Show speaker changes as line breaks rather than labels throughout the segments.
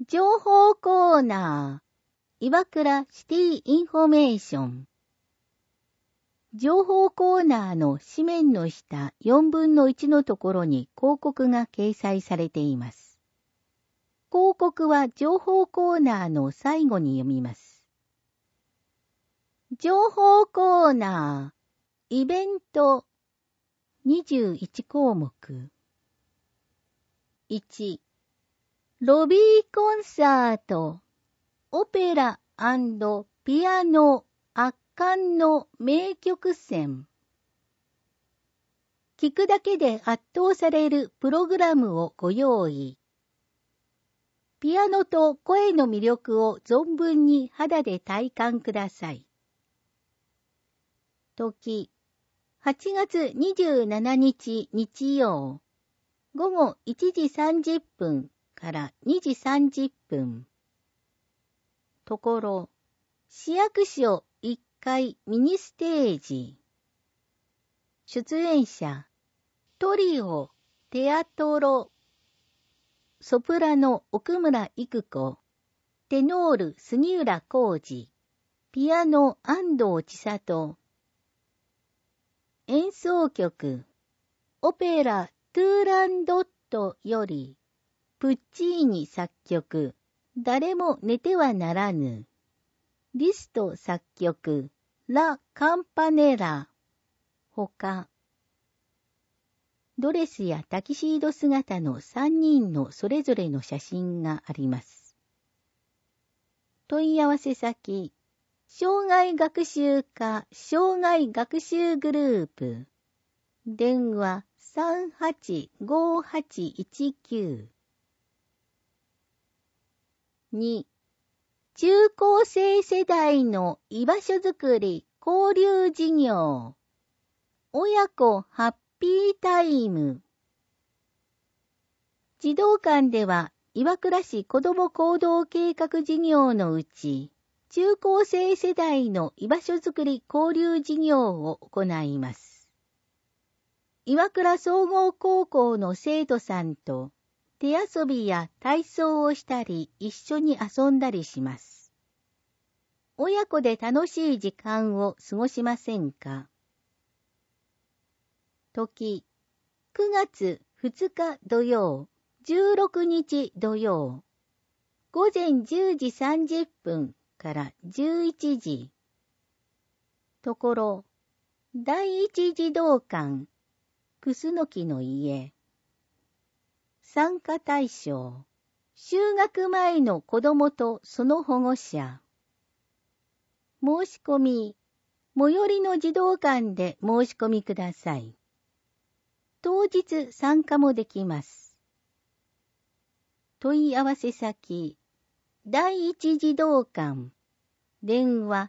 情報コーナー、岩倉シティインフォメーション。情報コーナーの紙面の下4分の1のところに広告が掲載されています。広告は情報コーナーの最後に読みます。情報コーナー、イベント、21項目。1、ロビーコンサート、オペラ&ピアノ圧巻の名曲選。聞くだけで圧倒されるプログラムをご用意。ピアノと声の魅力を存分に肌で体感ください。時、8月27日日曜、午後1時30分から2時30分。ところ、市役所1階ミニステージ。出演者、トリオ、テアトロ、ソプラノ奥村育子、テノール杉浦浩二、ピアノ安藤千里。演奏曲、オペラトゥーランドットより、プッチーニ作曲、誰も寝てはならぬ。リスト作曲、ラ・カンパネラ。ほか、ドレスやタキシード姿の3人のそれぞれの写真があります。問い合わせ先、障害学習課障害学習グループ。電話385819。2、中高生世代の居場所づくり交流事業。親子ハッピータイム。児童館では岩倉市子ども行動計画事業のうち、中高生世代の居場所づくり交流事業を行います。岩倉総合高校の生徒さんと手遊びや体操をしたり一緒に遊んだりします。親子で楽しい時間を過ごしませんか？時、9月2日土曜、16日土曜、午前10時30分から11時。ところ、第一児童館、楠木の家。参加対象、就学前の子どもとその保護者。申し込み、最寄りの児童館で申し込みください。当日参加もできます。問い合わせ先、第一児童館、電話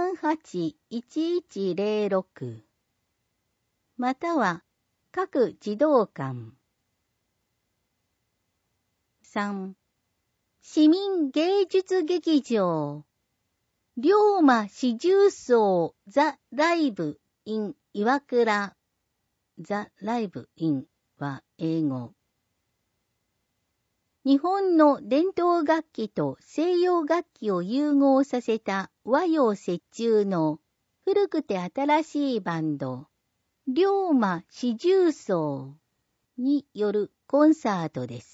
381106、または各児童館。3、市民芸術劇場、龍馬四重奏ザ・ライブ・イン・岩倉。ザ・ライブ・インは英語。日本の伝統楽器と西洋楽器を融合させた和洋折衷の古くて新しいバンド、龍馬四重奏によるコンサートです。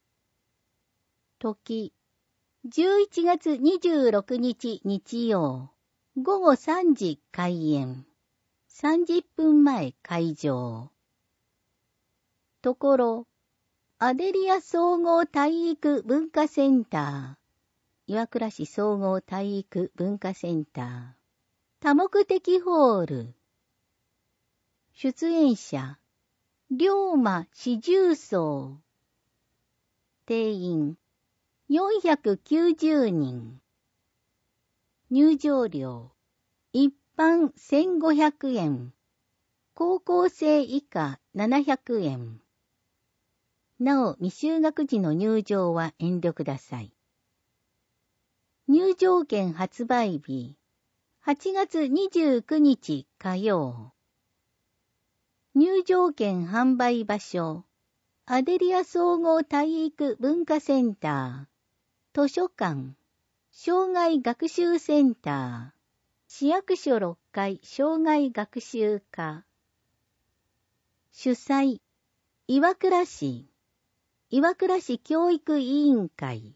時、11月26日日曜、午後3時開演。30分前開場。ところ、アデリア総合体育文化センター、岩倉市総合体育文化センター、多目的ホール。出演者、龍馬四重奏。定員、490人。入場料、一般1500円。高校生以下700円。なお、未就学時の入場は遠慮ください。入場券発売日、8月29日火曜。入場券販売場所、アデリア総合体育文化センター、 図書館、障害学習センター、市役所6階障害学習課。主催、岩倉市教育委員会。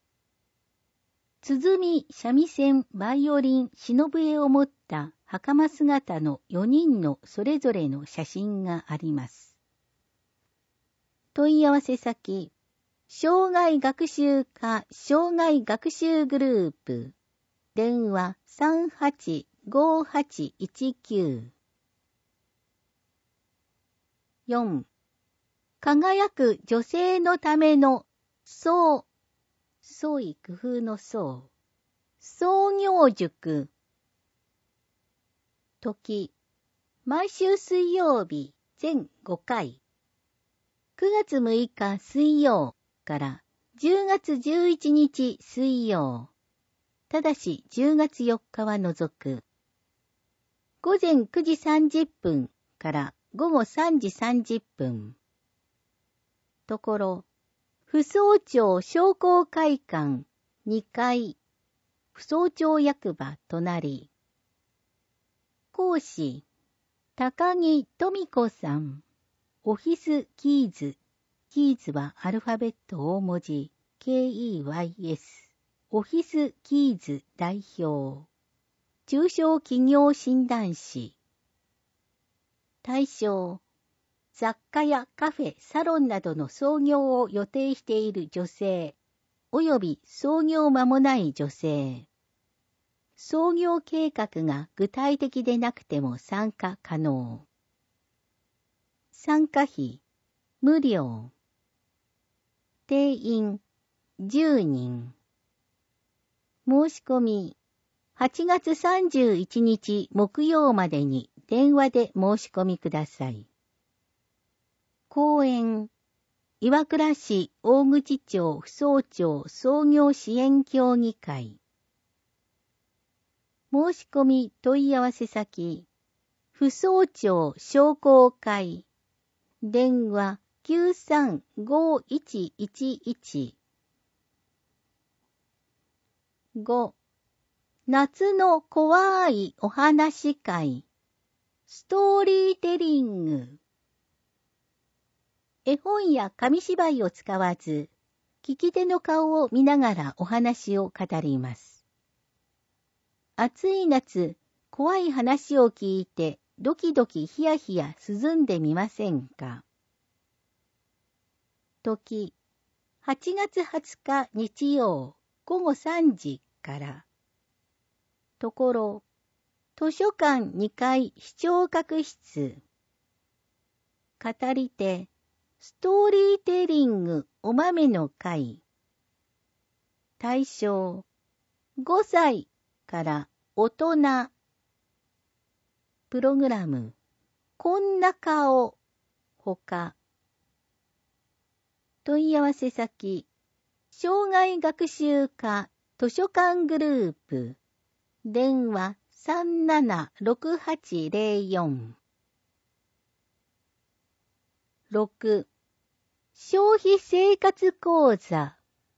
鼓、三味線、バイオリン、忍笛を持った袴姿の4人のそれぞれの写真があります。問い合わせ先、障害学習課障害学習グループ。電話385819。4. 輝く女性のための創意工夫の創業塾。時、毎週水曜日全5回。9月6日水曜から10月11日水曜。ただし10月4日は除く。午前9時30分から午後3時30分。ところ、扶桑町商工会館2階、扶桑町役場隣。講師、高木富子さん。オフィスキーズ。キーズはアルファベット大文字、KEYS。オフィスキーズ代表。中小企業診断士。対象、雑貨やカフェ、サロンなどの創業を予定している女性、および創業間もない女性。創業計画が具体的でなくても参加可能。参加費、無料。定員、10人。申し込み、8月31日木曜までに電話で申し込みください。講演、岩倉市大口町扶桑町創業支援協議会。申し込み問い合わせ先、扶桑町商工会。電話935111。5. 夏の怖いお話会。ストーリーテリング。絵本や紙芝居を使わず、聞き手の顔を見ながらお話を語ります。暑い夏、怖い話を聞いてドキドキヒヤヒヤ涼んでみませんか。時、8月20日日曜午後3時から。ところ、図書館2階視聴覚室。語り手、ストーリーテリングお豆の会。対象、5歳から大人。プログラム、こんな顔、ほか。問い合わせ先、障害学習課図書館グループ。電話376804。6. 消費生活講座。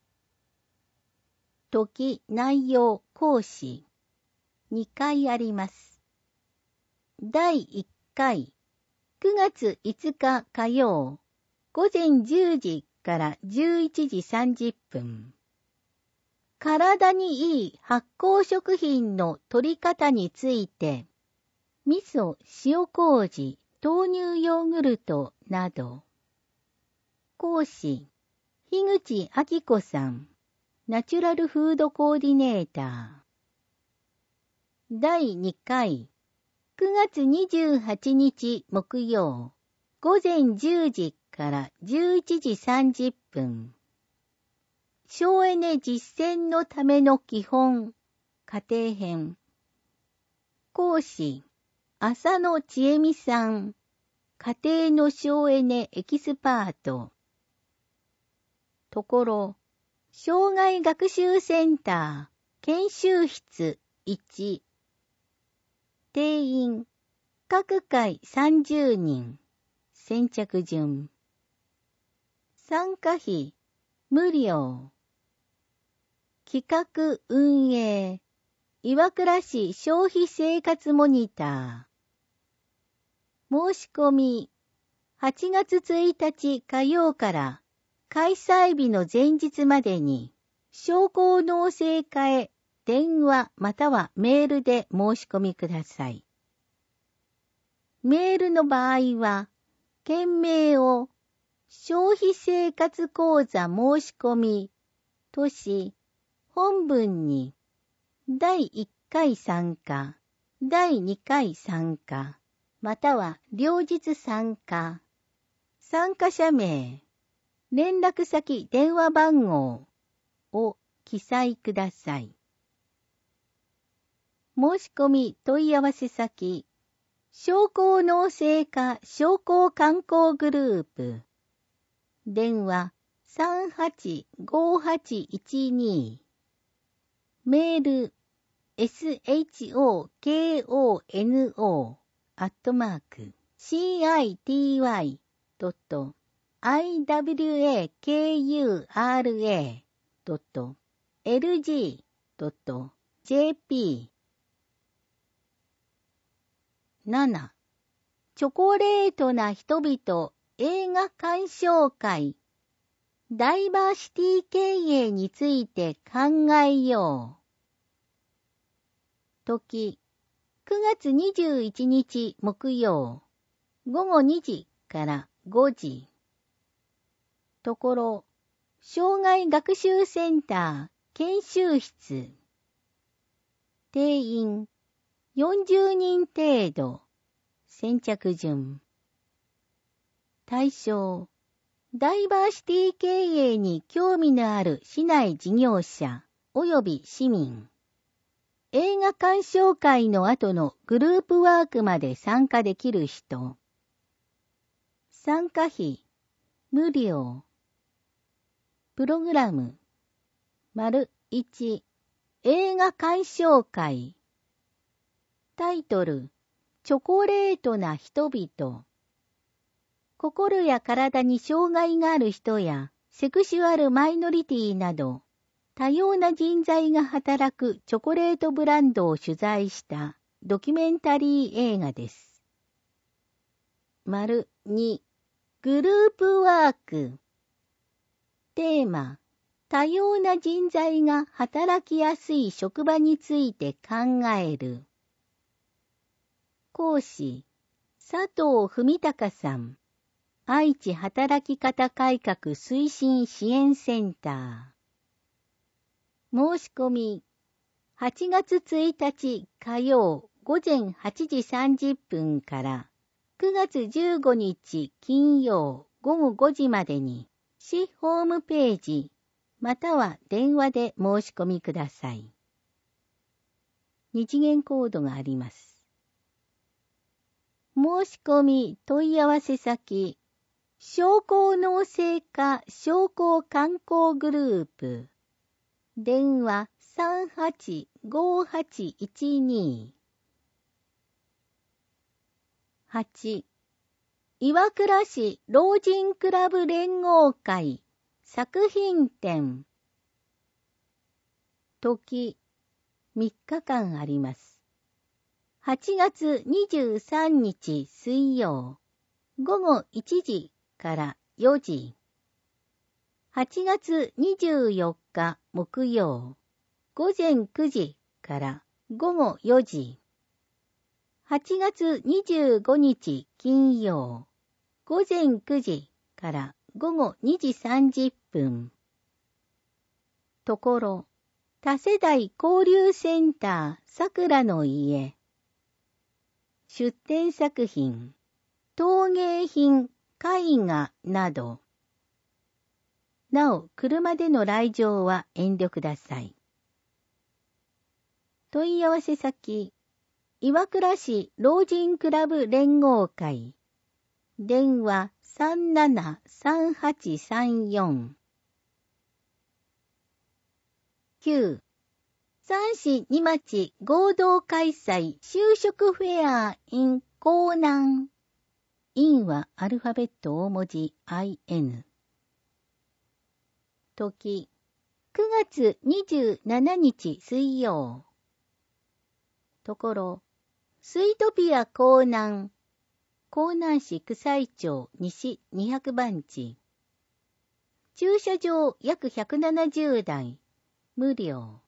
時、内容、講師。2回あります。第1回、9月5日火曜、午前10時から11時30分。体にいい発酵食品の摂り方について、味噌、塩麹、豆乳ヨーグルトなど。講師、樋口明子さん、ナチュラルフードコーディネーター。第2回、9月28日木曜、午前10時から11時30分。省エネ実践のための基本、家庭編。講師、浅野千恵美さん、家庭の省エネエキスパート。ところ、障害学習センター、研修室1。定員、各回30人。先着順。参加費、無料。 企画運営、岩倉市消費生活モニター。申し込み、8月1日火曜から開催日の前日までに、商工農政課へ電話またはメールで申し込みください。メールの場合は、件名を消費生活講座申し込みとし、本文に第1回参加、第2回参加、または両日参加、参加者名、連絡先電話番号を記載ください。申し込み問い合わせ先、商工農政課商工観光グループ、電話385812、メール shoko.city.iwakura.lg.jp。 7. チョコレートな人々映画鑑賞会ダイバーシティ経営について考えよう。時、9月21日木曜、午後2時から5時。ところ、障害学習センター研修室。定員40人程度。先着順。対象、ダイバーシティ経営に興味のある市内事業者及び市民。映画鑑賞会の後のグループワークまで参加できる人。参加費、無料。プログラム、1、映画鑑賞会。タイトル、チョコレートな人々。心や体に障害がある人やセクシュアルマイノリティなど、多様な人材が働くチョコレートブランドを取材したドキュメンタリー映画です。2、グループワーク。テーマ、多様な人材が働きやすい職場について考える。講師、佐藤文隆さん。愛知働き方改革推進支援センター。申し込み、8月1日火曜午前8時30分から9月15日金曜午後5時までに市ホームページまたは電話で申し込みください。2次元コードがあります。申し込み問い合わせ先、商工農政課商工観光グループ。電話385812。8. 岩倉市老人クラブ連合会作品展。時、3日間あります。8月23日水曜、午後1時から4時。8月24日木曜、午前9時から午後4時。8月25日金曜、午前9時から午後2時30分。ところ、多世代交流センターさくらの家。出展作品、陶芸品、絵画など。なお、車での来場は遠慮ください。問い合わせ先、岩倉市老人クラブ連合会。電話373834。9. 三市二町合同開催就職フェア in 江南。IN はアルファベット大文字 IN。時、 9月27日水曜。ところ、スイトピア江南市九西町西200番地。駐車場約170台。無料。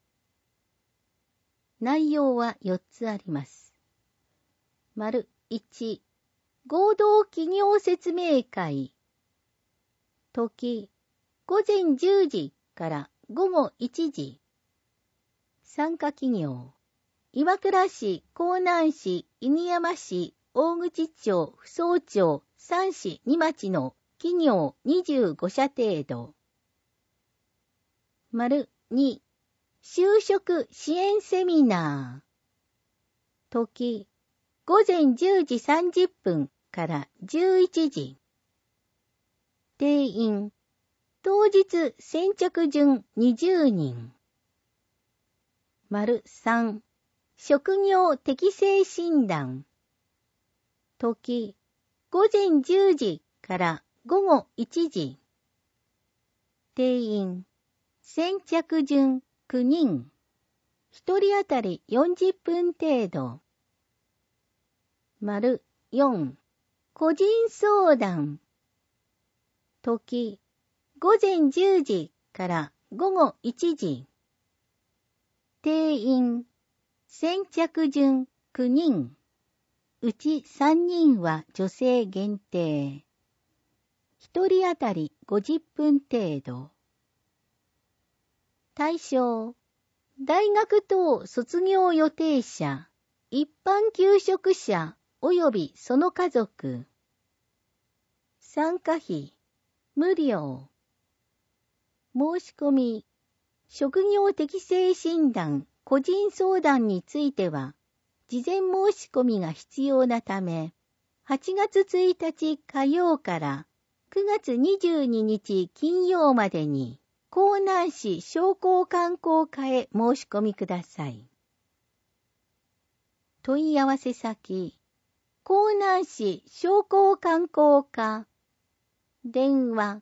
内容は4つあります。丸1、合同企業説明会。時、午前10時から午後1時。参加企業、岩倉市、江南市、犬山市、大口町、扶桑町、3市2町の企業25社程度。丸2、就職支援セミナー。時、午前10時30分から11時。定員、当日先着順20人。丸3、職業適性診断。時、午前10時から午後1時。定員、先着順9人。1人当たり40分程度。丸4、個人相談。時、午前10時から午後1時。定員、先着順9人。うち3人は女性限定。1人当たり50分程度。対象、大学等卒業予定者、一般求職者及びその家族。参加費、無料。申し込み、職業適性診断、個人相談については、事前申し込みが必要なため、8月1日火曜から9月22日金曜までに、江南市商工観光課へ申し込みください。問い合わせ先、江南市商工観光課、電話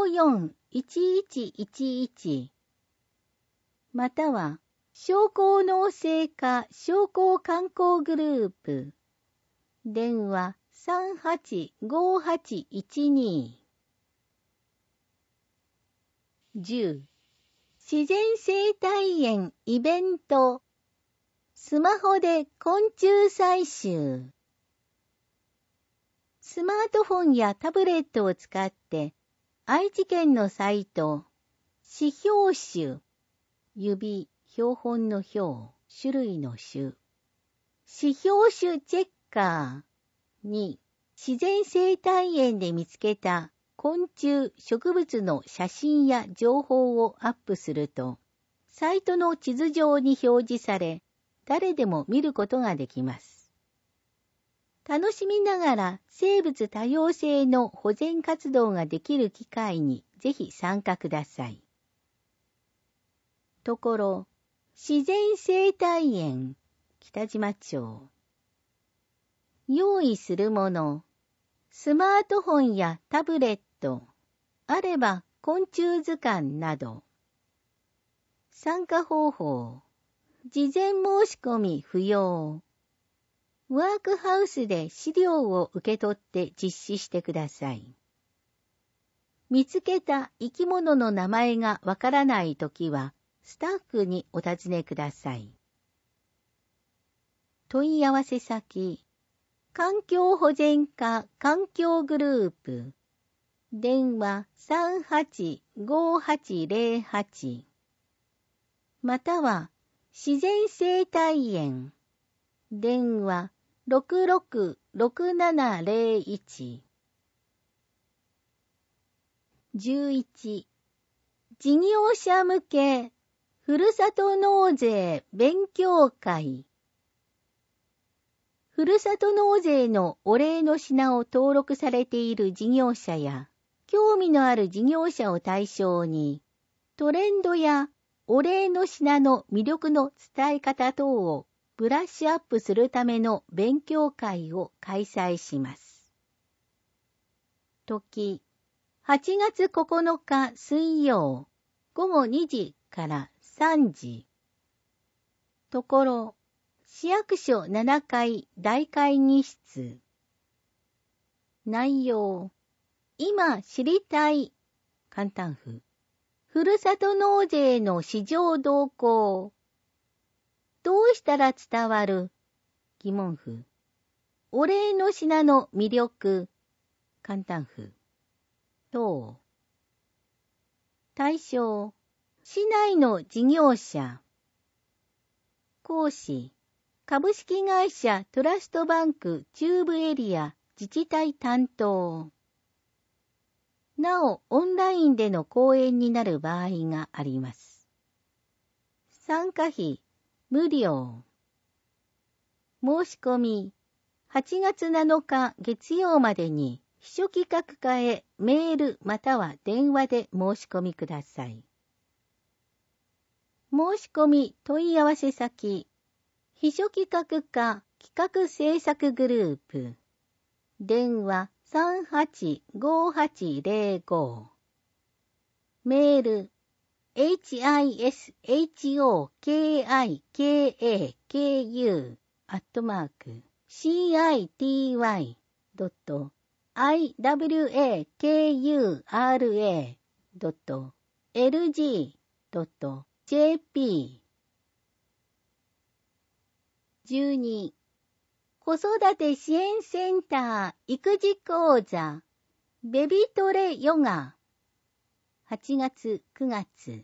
541111、または商工農政課商工観光グループ、電話385812。10、自然生態園イベント、スマホで昆虫採集。スマートフォンやタブレットを使って、愛知県のサイト、指標種、指、標本の標、種類の種、指標種チェッカーに、自然生態園で見つけた昆虫、植物の写真や情報をアップすると、サイトの地図上に表示され、誰でも見ることができます。楽しみながら生物多様性の保全活動ができる機会にぜひ参加ください。ところ、自然生態園、北島町。用意するもの、スマートフォンやタブレット、あれば昆虫図鑑など。参加方法、事前申し込み不要。ワークハウスで資料を受け取って実施してください。見つけた生き物の名前がわからないときは、スタッフにお尋ねください。問い合わせ先、環境保全課環境グループ、電話385808、または自然生態園、電話666701。11、事業者向けふるさと納税勉強会。ふるさと納税のお礼の品を登録されている事業者や、興味のある事業者を対象に、トレンドやお礼の品の魅力の伝え方等をブラッシュアップするための勉強会を開催します。時、8月9日水曜、午後2時から3時。ところ、市役所7階大会議室。内容、今知りたい。簡単符。ふるさと納税の市場動向。どうしたら伝わる？疑問符。お礼の品の魅力。簡単符。等。対象。市内の事業者。講師。株式会社トラストバンク中部エリア自治体担当。なお、オンラインでの講演になる場合があります。参加費、無料。申し込み、8月7日月曜までに秘書企画課へメールまたは電話で申し込みください。申し込み問い合わせ先、秘書企画課企画制作グループ。電話385805。メール hishiwakura.city.iwakura.lg.jp 12. 子育て支援センター育児講座ベビトレヨガ8月9月。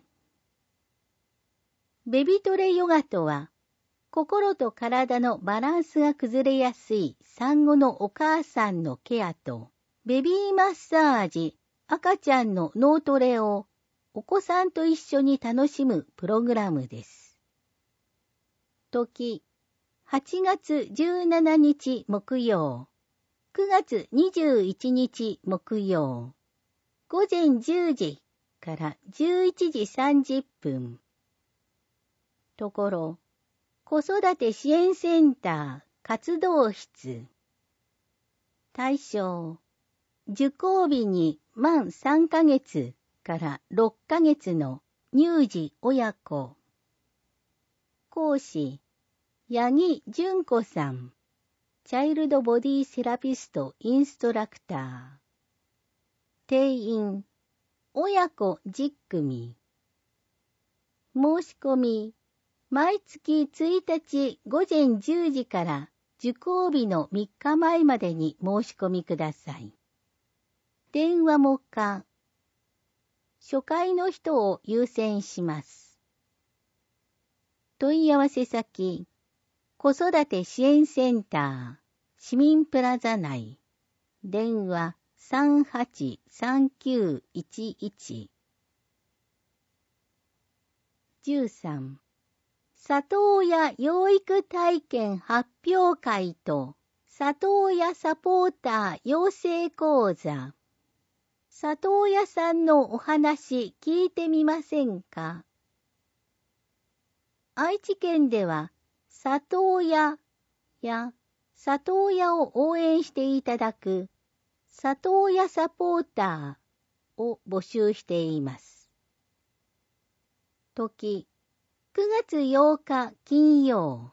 ベビトレヨガとは、心と体のバランスが崩れやすい産後のお母さんのケアと、ベビーマッサージ、赤ちゃんの脳トレをお子さんと一緒に楽しむプログラムです。時、8月17日木曜、9月21日木曜、午前10時から11時30分。ところ、子育て支援センター活動室。対象、受講日に満3ヶ月から6ヶ月の乳児親子。講師、八木純子さん。チャイルドボディセラピストインストラクター。定員、親子10組。申し込み、毎月1日午前10時から受講日の3日前までに申し込みください。電話も可。初回の人を優先します。問い合わせ先、子育て支援センター、市民プラザ内、電話383911。13. 里親養育体験発表会と里親サポーター養成講座。里親さんのお話聞いてみませんか？愛知県では里親や里親を応援していただく里親サポーターを募集しています。時、9月8日金曜。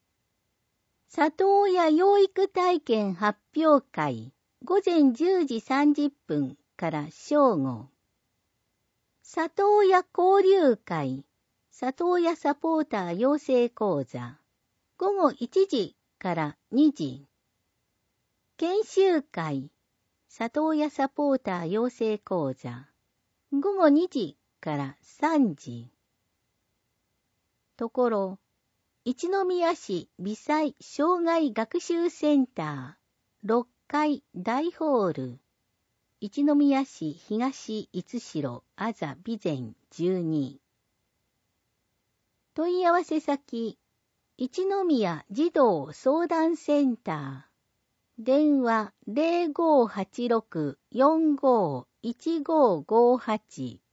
里親養育体験発表会午前10時30分から正午。里親交流会里親サポーター養成講座午後1時から2時。研修会里親サポーター養成講座午後2時から3時。ところ、一宮市微細障害学習センター6階大ホール、一宮市東五代あざ備前12。問い合わせ先、一宮児童相談センター、電話 0586-45-1558